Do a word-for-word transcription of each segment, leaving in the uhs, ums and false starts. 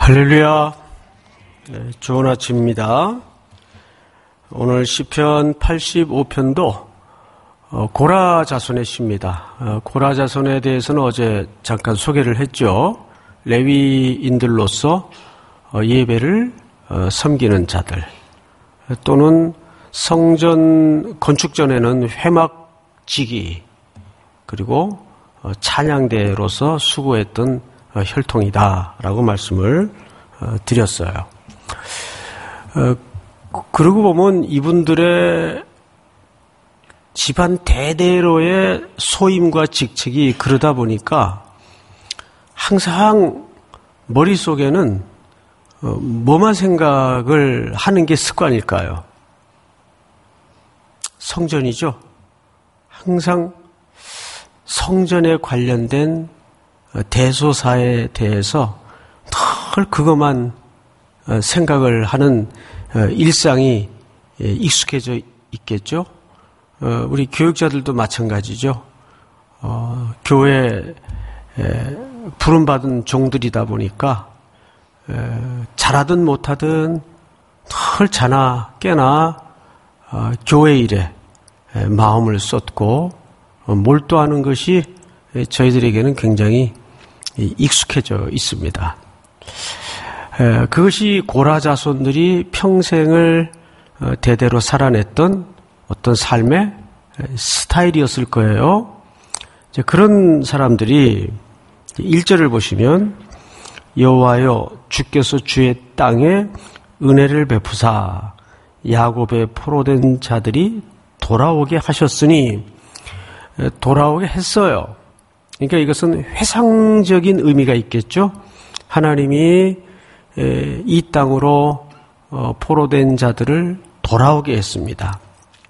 할렐루야. 네, 좋은 아침입니다. 오늘 시편 팔십오 편도 어, 고라 자손의 시입니다. 어, 고라 자손에 대해서는 어제 잠깐 소개를 했죠. 레위인들로서 어, 예배를 어, 섬기는 자들, 또는 성전 건축 전에는 회막지기, 그리고 어, 찬양대로서 수고했던 어, 혈통이다라고 말씀을 어, 드렸어요. 어, 그러고 보면 이분들의 집안 대대로의 소임과 직책이 그러다 보니까 항상 머릿속에는 어, 뭐만 생각을 하는 게 습관일까요? 성전이죠. 항상 성전에 관련된 대소사에 대해서 늘 그것만 생각을 하는 일상이 익숙해져 있겠죠. 우리 교육자들도 마찬가지죠. 어, 교회에 부름받은 종들이다 보니까 잘하든 못하든 늘 자나 깨나 교회 일에 마음을 쏟고 몰두하는 것이 저희들에게는 굉장히 익숙해져 있습니다. 그것이 고라 자손들이 평생을 대대로 살아냈던 어떤 삶의 스타일이었을 거예요. 그런 사람들이 일 절을 보시면 여호와여 주께서 주의 땅에 은혜를 베푸사 야곱의 포로된 자들이 돌아오게 하셨으니, 돌아오게 했어요. 그러니까 이것은 회상적인 의미가 있겠죠. 하나님이 이 땅으로 포로된 자들을 돌아오게 했습니다.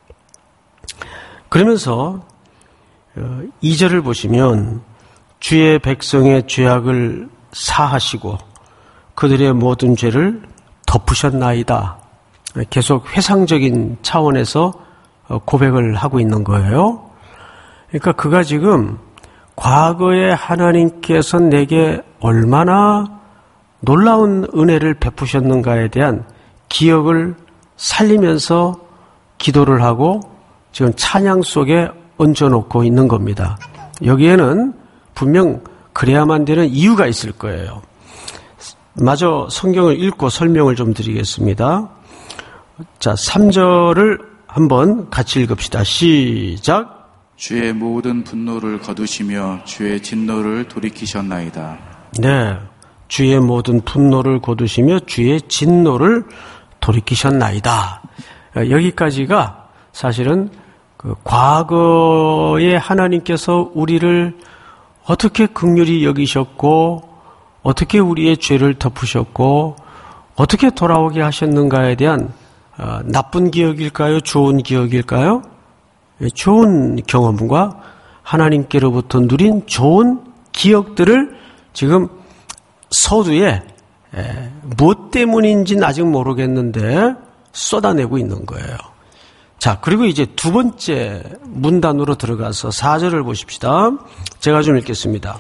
그러면서 이 절을 보시면 주의 백성의 죄악을 사하시고 그들의 모든 죄를 덮으셨나이다. 계속 회상적인 차원에서 고백을 하고 있는 거예요. 그러니까 그가 지금 과거에 하나님께서 내게 얼마나 놀라운 은혜를 베푸셨는가에 대한 기억을 살리면서 기도를 하고 지금 찬양 속에 얹어놓고 있는 겁니다. 여기에는 분명 그래야만 되는 이유가 있을 거예요. 마저 성경을 읽고 설명을 좀 드리겠습니다. 자, 삼 절을 한번 같이 읽읍시다. 시작. 주의 모든 분노를 거두시며 주의 진노를 돌이키셨나이다. 네, 주의 모든 분노를 거두시며 주의 진노를 돌이키셨나이다. 여기까지가 사실은 그 과거에 하나님께서 우리를 어떻게 긍휼히 여기셨고 어떻게 우리의 죄를 덮으셨고 어떻게 돌아오게 하셨는가에 대한 어, 나쁜 기억일까요? 좋은 기억일까요? 좋은 경험과 하나님께로부터 누린 좋은 기억들을 지금 서두에 에, 무엇 때문인지는 아직 모르겠는데 쏟아내고 있는 거예요. 자, 그리고 이제 두 번째 문단으로 들어가서 사 절을 보십시다. 제가 좀 읽겠습니다.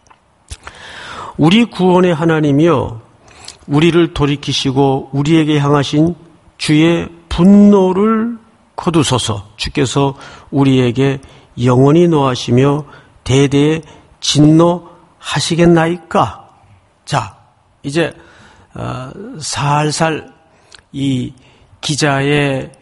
우리 구원의 하나님이여 우리를 돌이키시고 우리에게 향하신 주의 분노를 거두소서. 주께서 우리에게 영원히 노하시며 대대에 진노하시겠나이까. 자, 이제 어, 살살 이 기자의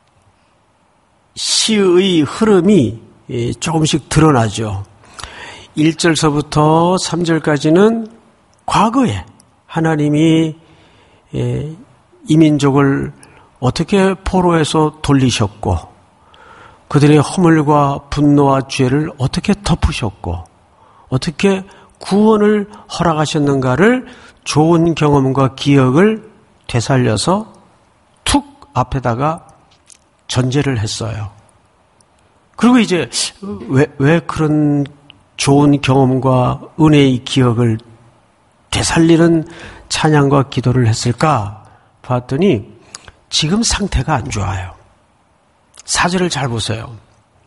시의 흐름이 조금씩 드러나죠. 일 절서부터 삼 절까지는 과거에 하나님이 이 민족을 어떻게 포로에서 돌리셨고 그들의 허물과 분노와 죄를 어떻게 덮으셨고 어떻게 구원을 허락하셨는가를 좋은 경험과 기억을 되살려서 툭 앞에다가 전제를 했어요. 그리고 이제 왜, 왜 그런 좋은 경험과 은혜의 기억을 되살리는 찬양과 기도를 했을까 봤더니 지금 상태가 안 좋아요. 사 절을 잘 보세요.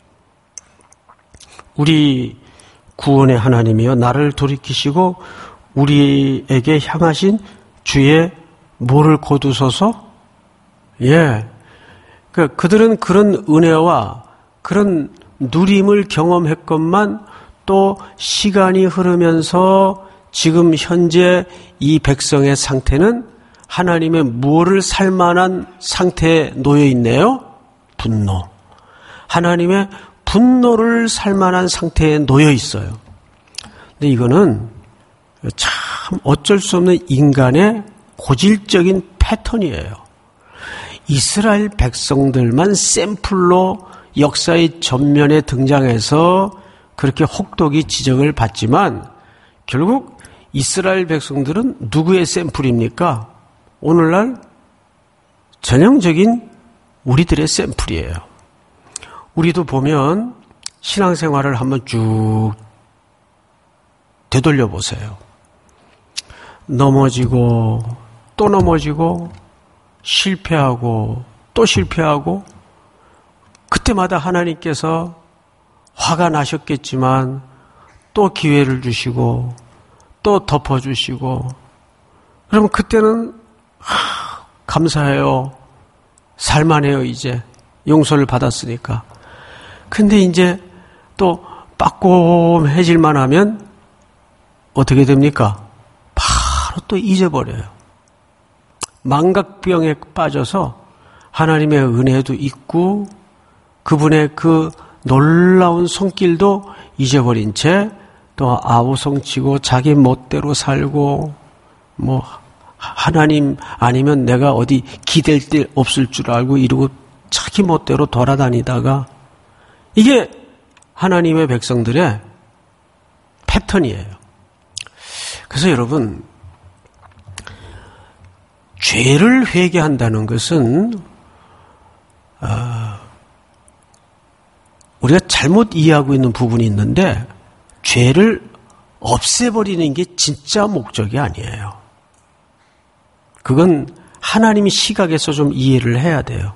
우리 구원의 하나님이여 나를 돌이키시고 우리에게 향하신 주의 뭐를 거두소서? 예. 그, 그들은 그런 은혜와 그런 누림을 경험했건만 또 시간이 흐르면서 지금 현재 이 백성의 상태는 하나님의 무엇을 살만한 상태에 놓여 있네요? 분노. 하나님의 분노를 살만한 상태에 놓여 있어요. 근데 이거는 참 어쩔 수 없는 인간의 고질적인 패턴이에요. 이스라엘 백성들만 샘플로 역사의 전면에 등장해서 그렇게 혹독히 지적을 받지만 결국 이스라엘 백성들은 누구의 샘플입니까? 오늘날 전형적인 우리들의 샘플이에요. 우리도 보면 신앙생활을 한번 쭉 되돌려 보세요. 넘어지고 또 넘어지고 실패하고 또 실패하고 그때마다 하나님께서 화가 나셨겠지만 또 기회를 주시고 또 덮어주시고 그러면 그때는 하, 감사해요. 살만해요. 이제 용서를 받았으니까. 근데 이제 또 빠꼼해질만 하면 어떻게 됩니까? 바로 또 잊어버려요. 망각병에 빠져서 하나님의 은혜도 잊고 그분의 그 놀라운 손길도 잊어버린 채 또 아우성치고 자기 멋대로 살고 뭐 하나님 아니면 내가 어디 기댈 데 없을 줄 알고 이러고 자기 멋대로 돌아다니다가 이게 하나님의 백성들의 패턴이에요. 그래서 여러분 죄를 회개한다는 것은 어, 우리가 잘못 이해하고 있는 부분이 있는데 죄를 없애버리는 게 진짜 목적이 아니에요. 그건 하나님의 시각에서 좀 이해를 해야 돼요.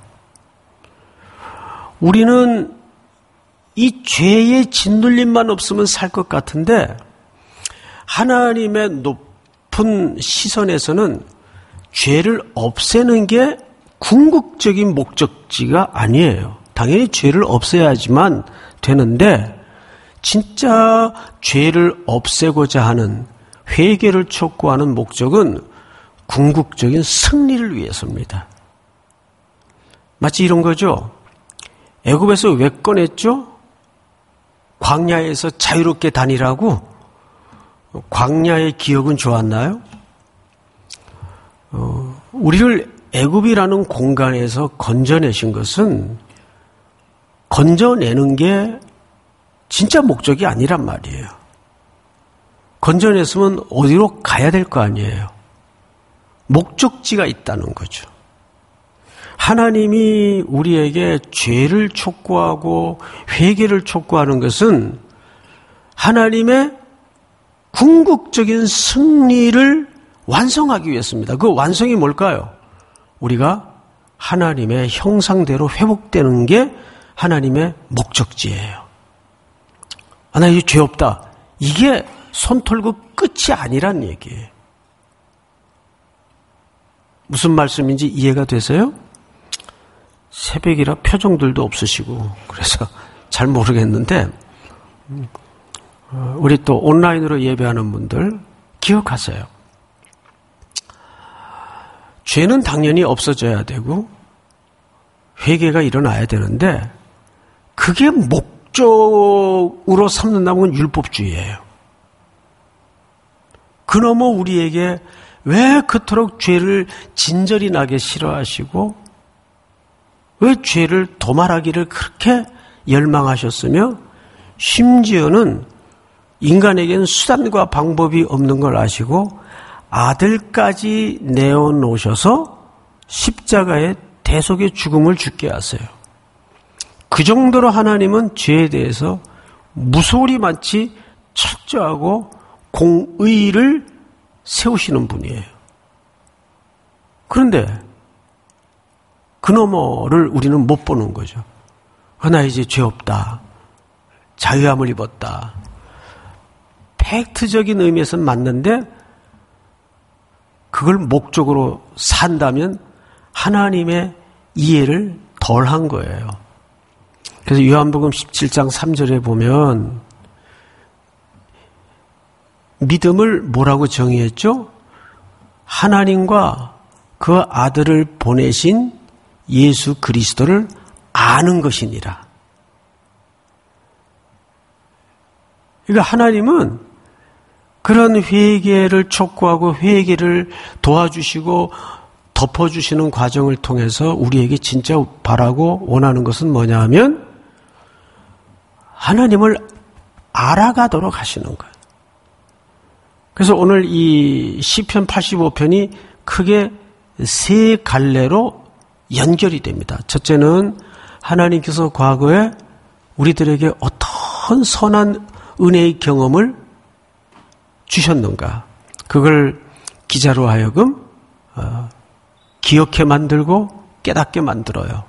우리는 이 죄의 짓눌림만 없으면 살 것 같은데 하나님의 높은 시선에서는 죄를 없애는 게 궁극적인 목적지가 아니에요. 당연히 죄를 없애야지만 되는데 진짜 죄를 없애고자 하는 회개를 촉구하는 목적은 궁극적인 승리를 위해서입니다. 마치 이런 거죠. 애굽에서 왜 꺼냈죠? 광야에서 자유롭게 다니라고? 광야의 기억은 좋았나요? 어, 우리를 애굽이라는 공간에서 건져내신 것은 건져내는 게 진짜 목적이 아니란 말이에요. 건져냈으면 어디로 가야 될 거 아니에요. 목적지가 있다는 거죠. 하나님이 우리에게 죄를 촉구하고 회개를 촉구하는 것은 하나님의 궁극적인 승리를 완성하기 위해서입니다. 그 완성이 뭘까요? 우리가 하나님의 형상대로 회복되는 게 하나님의 목적지예요. 아, 나 이게 죄 없다. 이게 손 털고 끝이 아니란 얘기예요. 무슨 말씀인지 이해가 되세요? 새벽이라 표정들도 없으시고 그래서 잘 모르겠는데 우리 또 온라인으로 예배하는 분들 기억하세요. 죄는 당연히 없어져야 되고 회개가 일어나야 되는데 그게 목적으로 삼는다면 율법주의예요. 그놈의 우리에게 왜 그토록 죄를 진절이 나게 싫어하시고 왜 죄를 도말하기를 그렇게 열망하셨으며 심지어는 인간에게는 수단과 방법이 없는 걸 아시고 아들까지 내어놓으셔서 십자가의 대속의 죽음을 죽게 하세요. 그 정도로 하나님은 죄에 대해서 무소리 많이 철저하고 공의를 세우시는 분이에요. 그런데 그 너머를 우리는 못 보는 거죠. 나 이제 죄 없다. 자유함을 입었다. 팩트적인 의미에서는 맞는데 그 그걸 목적으로 산다면 하나님의 이해를 덜 한 거예요. 그래서 요한복음 십칠 장 삼 절에 보면 믿음을 뭐라고 정의했죠? 하나님과 그 아들을 보내신 예수 그리스도를 아는 것이니라. 그러니까 하나님은 그런 회개를 촉구하고 회개를 도와주시고 덮어주시는 과정을 통해서 우리에게 진짜 바라고 원하는 것은 뭐냐 하면 하나님을 알아가도록 하시는 거예요. 그래서 오늘 이 시편 팔십오 편이 크게 세 갈래로 연결이 됩니다. 첫째는 하나님께서 과거에 우리들에게 어떤 선한 은혜의 경험을 주셨는가. 그걸 기자로 하여금 어, 기억해 만들고 깨닫게 만들어요.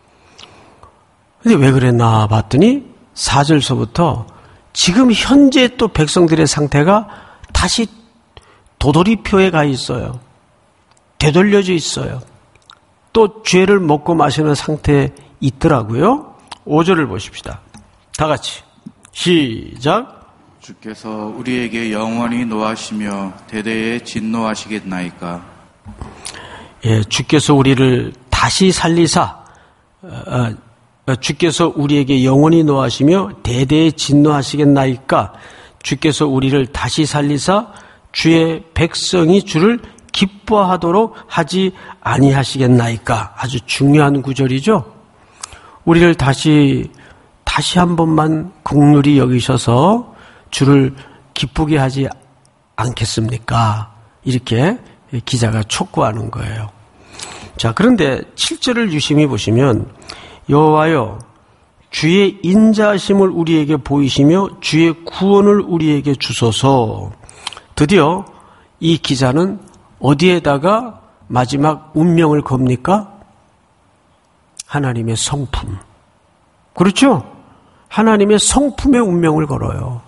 근데 왜 그랬나 봤더니 사 절서부터 지금 현재 또 백성들의 상태가 다시 도돌이표에 가 있어요. 되돌려져 있어요. 또 죄를 먹고 마시는 상태에 있더라고요. 오 절을 보십시다. 다 같이 시작. 주께서 우리에게 영원히 노하시며 대대에 진노하시겠나이까. 예, 주께서 우리를 다시 살리사 어, 어, 주께서 우리에게 영원히 노하시며 대대에 진노하시겠나이까. 주께서 우리를 다시 살리사 주의 백성이 주를 기뻐하도록 하지 아니하시겠나이까. 아주 중요한 구절이죠. 우리를 다시 다시 한 번만 긍휼히 여기셔서 주를 기쁘게 하지 않겠습니까? 이렇게 기자가 촉구하는 거예요. 자, 그런데 칠 절을 유심히 보시면 여호와여 주의 인자하심을 우리에게 보이시며 주의 구원을 우리에게 주소서. 드디어 이 기자는 어디에다가 마지막 운명을 겁니까? 하나님의 성품. 그렇죠? 하나님의 성품의 운명을 걸어요.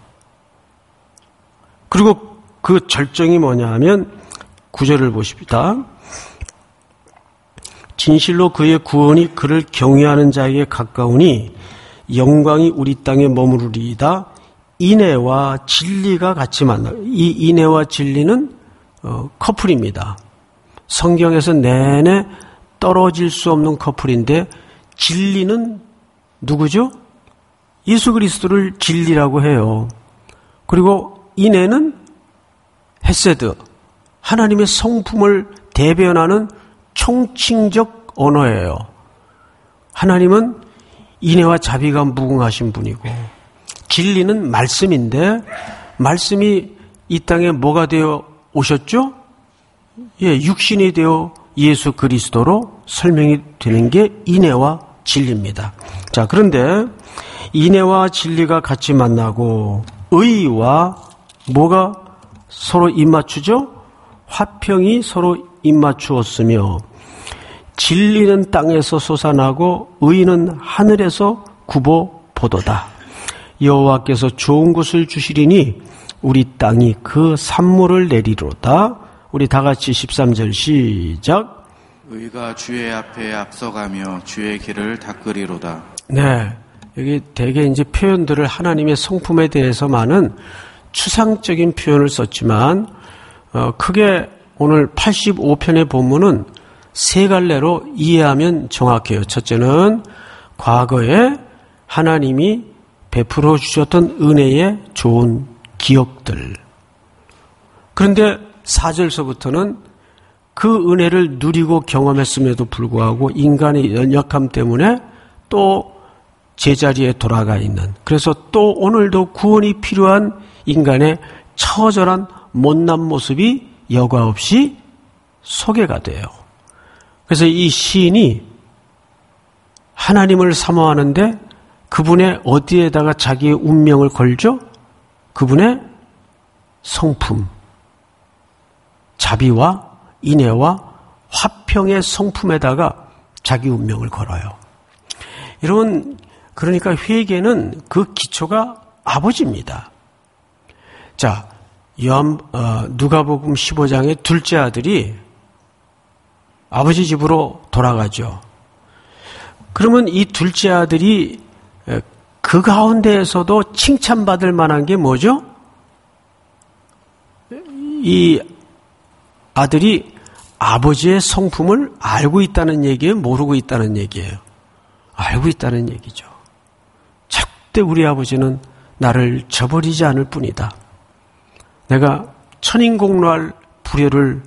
그리고 그 절정이 뭐냐 하면 구 절을 보십시다. 진실로 그의 구원이 그를 경외하는 자에게 가까우니 영광이 우리 땅에 머무르리이다. 인애와 진리가 같이 만나. 이 인애와 진리는 어, 커플입니다. 성경에서 내내 떨어질 수 없는 커플인데 진리는 누구죠? 예수 그리스도를 진리라고 해요. 그리고 인애는 헤세드, 하나님의 성품을 대변하는 총칭적 언어예요. 하나님은 인애와 자비가 무궁하신 분이고 진리는 말씀인데 말씀이 이 땅에 뭐가 되어 오셨죠? 예, 육신이 되어 예수 그리스도로 설명이 되는 게 인애와 진리입니다. 자, 그런데 인애와 진리가 같이 만나고 의와 뭐가 서로 입맞추죠? 화평이 서로 입맞추었으며 진리는 땅에서 솟아나고 의는 하늘에서 굽어 보도다. 여호와께서 좋은 것을 주시리니 우리 땅이 그 산물을 내리로다. 우리 다 같이 십삼 절 시작. 의가 주의 앞에 앞서가며 주의 길을 닦으리로다. 네, 여기 대개 이제 표현들을 하나님의 성품에 대해서만은 추상적인 표현을 썼지만 어, 크게 오늘 팔십오 편의 본문은 세 갈래로 이해하면 정확해요. 첫째는 과거에 하나님이 베풀어 주셨던 은혜의 좋은 기억들. 그런데 사 절서부터는 그 은혜를 누리고 경험했음에도 불구하고 인간의 연약함 때문에 또 제자리에 돌아가 있는, 그래서 또 오늘도 구원이 필요한 인간의 처절한 못난 모습이 여과 없이 소개가 돼요. 그래서 이 시인이 하나님을 사모하는데 그분의 어디에다가 자기의 운명을 걸죠? 그분의 성품, 자비와 인애와 화평의 성품에다가 자기 운명을 걸어요. 여러분, 그러니까 회개는 그 기초가 아버지입니다. 자, 요한 어, 누가복음 십오 장의 둘째 아들이 아버지 집으로 돌아가죠. 그러면 이 둘째 아들이 그 가운데에서도 칭찬받을 만한 게 뭐죠? 이 아들이 아버지의 성품을 알고 있다는 얘기예요? 모르고 있다는 얘기예요? 알고 있다는 얘기죠. 절대 우리 아버지는 나를 저버리지 않을 뿐이다. 내가 천인공노할 불효를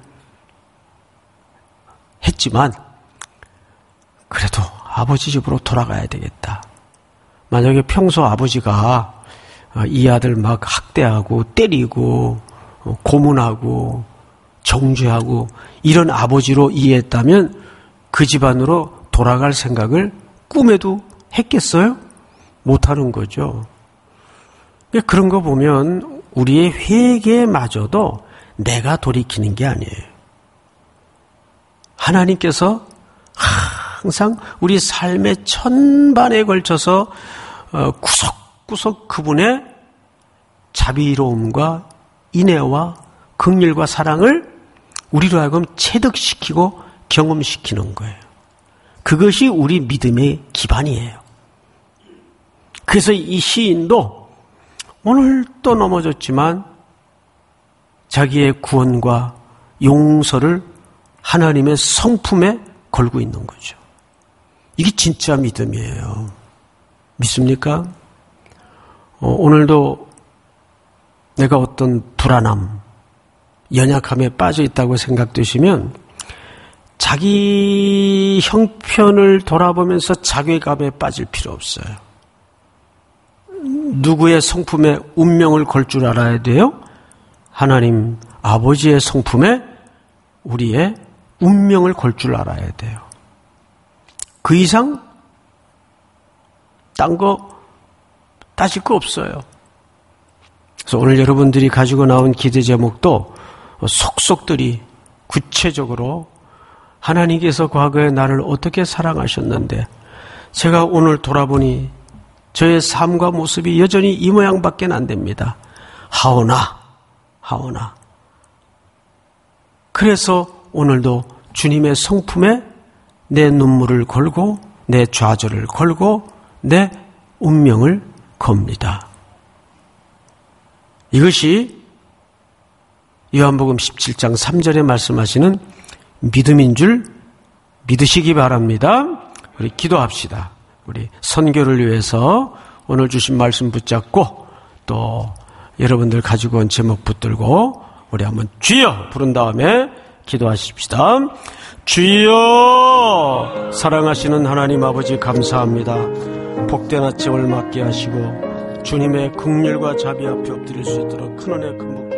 했지만 그래도 아버지 집으로 돌아가야 되겠다. 만약에 평소 아버지가 이 아들 막 학대하고 때리고 고문하고 정죄하고 이런 아버지로 이해했다면 그 집안으로 돌아갈 생각을 꿈에도 했겠어요? 못하는 거죠. 그런 거 보면 우리의 회개마저도 내가 돌이키는 게 아니에요. 하나님께서 항상 우리 삶의 천반에 걸쳐서 구석구석 그분의 자비로움과 인애와 긍휼과 사랑을 우리로 하여금 체득시키고 경험시키는 거예요. 그것이 우리 믿음의 기반이에요. 그래서 이 시인도 오늘 또 넘어졌지만 자기의 구원과 용서를 하나님의 성품에 걸고 있는 거죠. 이게 진짜 믿음이에요. 믿습니까? 어, 오늘도 내가 어떤 불안함, 연약함에 빠져 있다고 생각되시면 자기 형편을 돌아보면서 자괴감에 빠질 필요 없어요. 누구의 성품에 운명을 걸 줄 알아야 돼요? 하나님 아버지의 성품에 우리의 운명을 걸 줄 알아야 돼요. 그 이상 딴 거 따질 거 없어요. 그래서 오늘 여러분들이 가지고 나온 기도 제목도 속속들이 구체적으로 하나님께서 과거에 나를 어떻게 사랑하셨는데 제가 오늘 돌아보니 저의 삶과 모습이 여전히 이 모양밖에 안 됩니다. 하오나 하오나 그래서 오늘도 주님의 성품에 내 눈물을 걸고 내 좌절을 걸고 내 운명을 겁니다. 이것이 요한복음 십칠 장 삼 절에 말씀하시는 믿음인 줄 믿으시기 바랍니다. 우리 기도합시다. 우리 선교를 위해서 오늘 주신 말씀 붙잡고 또 여러분들 가지고 온 제목 붙들고 우리 한번 주여 부른 다음에 기도하십시다. 주여 사랑하시는 하나님 아버지 감사합니다. 복된 아침을 맞게 하시고 주님의 긍휼과 자비 앞에 엎드릴 수 있도록 큰 은혜 큰 복